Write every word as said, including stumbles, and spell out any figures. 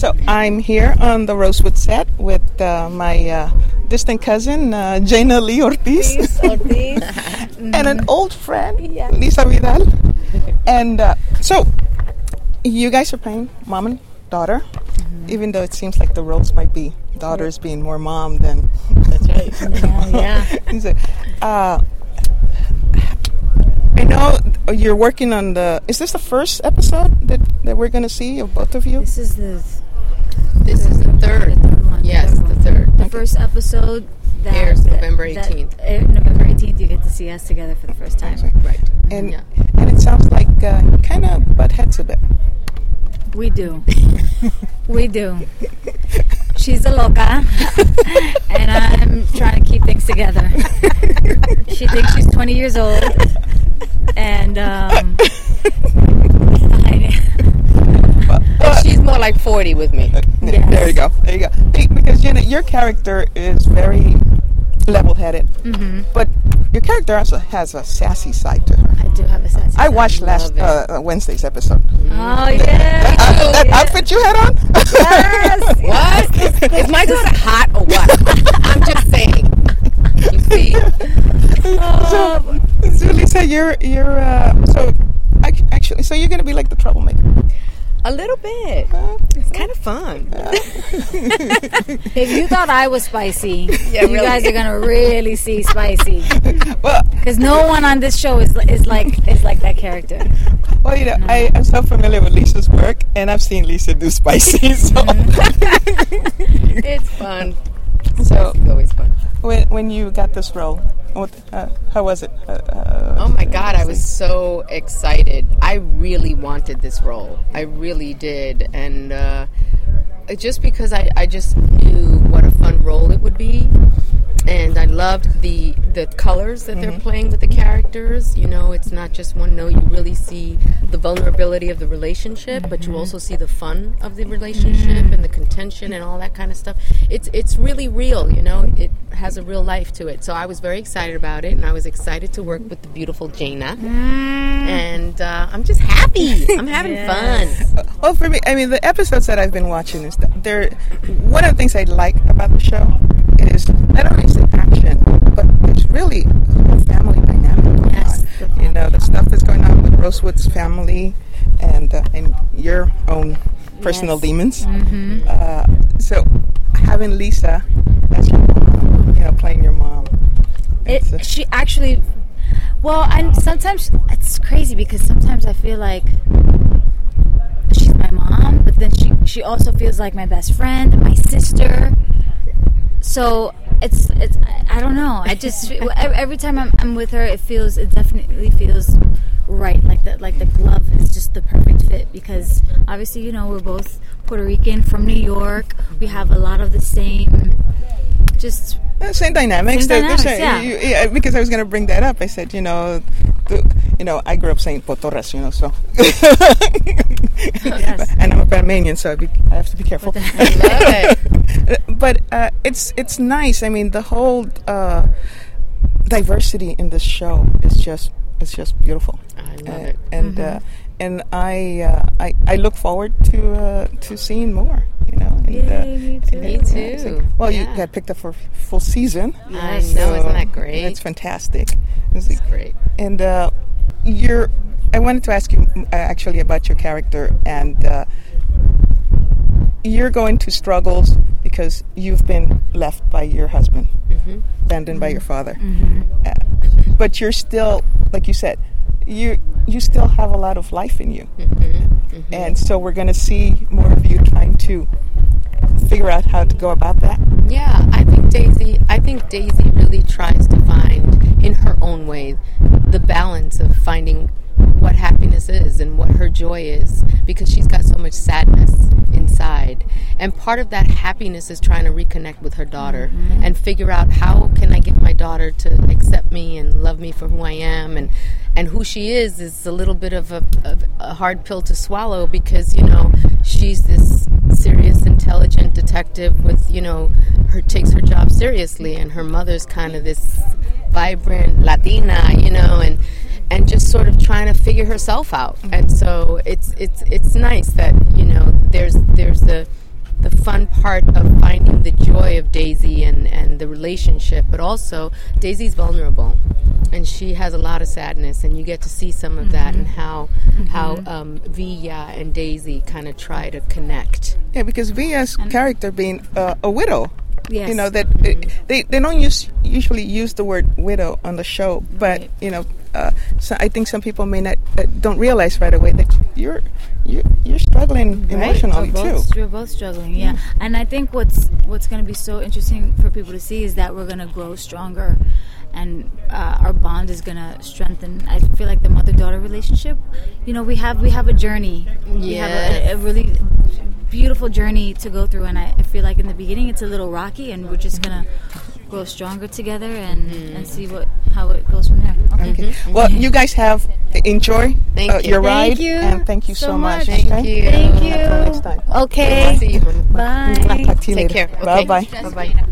So I'm here on the Rosewood set with uh, my uh, distant cousin, uh, Jaina Lee Ortiz, Ortiz. and an old friend, Yeah. Lisa Vidal. And uh, so you guys are playing mom and daughter, mm-hmm. even though it seems like the roles might be daughters being more mom than... That's right. Yeah, yeah. so, uh, I know you're working on the... Is this the first episode that, that we're going to see of both of you? This is the... This is the third. The third one. Yes, the third. The first episode that airs that- November eighteenth. That, uh, November eighteenth, you get to see us together for the first time. Right. And Yeah. and it sounds like uh, kind of butt heads a bit. We do. We do. She's a loca, and I'm trying to keep things together. She thinks she's twenty years old, and um, I, Uh, She's more like forty with me. Yes. There you go. There you go. Hey, because Jenna, your character is very level-headed, mm-hmm. but your character also has a sassy side to her. I do have a sense. I watched last love uh, Wednesday's episode. Oh yeah. Uh, that Yeah. outfit you had on? Yes. What? Is my daughter hot or what? I'm just saying. You see? so, so Lisa, you're you're uh, so ac- actually, so you're gonna be like the troublemaker. A little bit. Uh, It's kind of fun. If you thought I was spicy, Yeah, you really. guys are gonna really see spicy. well, Because no one on this show is is like is like that character. well, you know, I, I'm so familiar with Lisa's work, and I've seen Lisa do spicy. So, It's fun. so It's always fun. when when you got this role, what, uh, how was it? Uh, uh, Oh my God, I was so excited. I really wanted this role. I really did. And uh, just because I, I just knew what a fun role it would be. And I loved the the colors that they're playing with the characters. You know, it's not just one note. You really see the vulnerability of the relationship, but you also see the fun of the relationship and the contention and all that kind of stuff. It's it's really real, you know. It has a real life to it. So I was very excited about it, and I was excited to work with the beautiful Jaina. And uh, I'm just happy. I'm having Yes. fun. Well, for me, I mean, the episodes that I've been watching is that they're one of the things I like about the show is not only is the action, but there's really a whole family dynamic going Yes, on. the You know, the stuff that's going on with Rosewood's family and uh, and your own personal Yes. demons. Mm-hmm. Uh, so having Lisa as your mom, you know, playing your mom. It, it's, uh, she actually, well, and sometimes it's crazy because sometimes I feel like she's my mom, but then she she also feels like my best friend, my sister. So it's it's I, I don't know. I just every every time I'm, I'm with her, it feels it definitely feels right. Like the like the glove is just the perfect fit because obviously you know we're both Puerto Rican from New York. We have a lot of the same just. Uh, Same dynamics. Same They're- they're dynamics, saying- yeah. you- yeah, because I was going to bring that up. I said, you know, the, you know, I grew up saying potorras, you know, so. Yes. And I'm a Panamanian, so I, be, I have to be careful. I love it. But uh, it's it's nice. I mean, the whole uh, diversity in this show is just it's just beautiful. I love Uh, it. and uh, and I, uh, I I look forward to uh, to seeing more. You know. And, Yay, me too. Me yeah, too. it's like- well, you Yeah. got picked up for f- full season. I know, isn't that great? It's fantastic. It's It's great. and uh, you're. I wanted to ask you uh, actually about your character, and uh, you're going to struggles because you've been left by your husband, Mm-hmm. abandoned by your father. Mm-hmm. Uh, but you're still, like you said, you you still have a lot of life in you, Mm-hmm. and so we're going to see more of you trying to figure out how to go about that. Yeah, I think Daisy. I think Daisy really tries to find, in her own way, the balance of finding what happiness is and what her joy is, because she's got so much sadness inside. And part of that happiness is trying to reconnect with her daughter Mm-hmm. and figure out how can I get my daughter to accept me and love me for who I am, and and who she is is a little bit of a, of a hard pill to swallow, because you know she's this serious, intelligent detective with, you know, her takes her job seriously, and her mother's kind of this vibrant Latina, you know, and and just sort of trying to figure herself out. And so it's it's it's nice that, you know, there's there's the fun part of finding the joy of Daisy and, and the relationship, but also Daisy's vulnerable, and she has a lot of sadness, and you get to see some of mm-hmm. that and how mm-hmm. how um, Villa and Daisy kind of try to connect. Yeah, because Villa's and character being uh, a widow. Yes. You know that mm-hmm. they they don't use usually use the word widow on the show, but right. you know, uh, so I think some people may not uh, don't realize right away that you're you're, you're struggling right. emotionally we're both, too. We're both struggling, yeah. Mm-hmm. And I think what's what's going to be so interesting for people to see is that we're going to grow stronger, and uh, our bond is going to strengthen. I feel like the mother-daughter relationship. You know, we have we have a journey. Yeah. We have a, a really beautiful journey to go through, and I, I feel like in the beginning it's a little rocky, and we're just gonna grow stronger together and, mm-hmm. and see what how it goes from there. Okay. okay. Mm-hmm. Well, you guys have enjoy thank uh, you. your ride, thank you and thank you so, so much. much. Thank you. Thank you. Until next time. Okay. See you. Bye. Talk to you Take later. care. Bye Okay. bye. Bye bye.